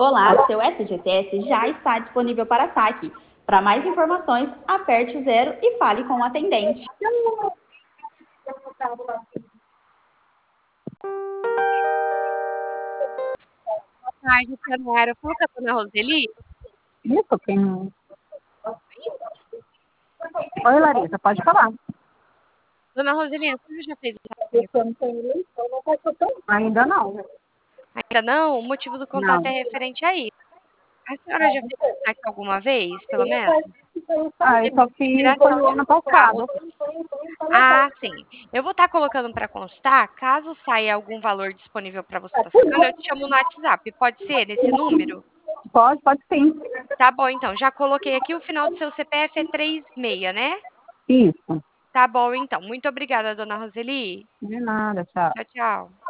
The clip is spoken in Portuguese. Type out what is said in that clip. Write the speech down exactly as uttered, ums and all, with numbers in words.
Olá, seu S G T S já está disponível para saque. Para mais informações, aperte o zero e fale com o atendente. Boa tarde, Tainara. Fala com a dona Roseli. Isso, quem... Oi, Larissa, pode falar. Dona Roseli, a senhora já fez o Ainda não. Ainda não? O motivo do contato Não. é referente a isso. A senhora já fez o saque alguma vez, pelo menos? Ah, eu só fiz foi o ano Carro. passado. Ah, sim. Eu vou estar colocando para constar, caso saia algum valor disponível para você estar sacando, eu te chamo no WhatsApp. Pode ser nesse número? Pode, pode sim. Tá bom, então. Já coloquei aqui, o final do seu C P F é trinta e seis, né? Isso. Tá bom, então. Muito obrigada, dona Roseli. De nada, tchau. Tchau, tchau.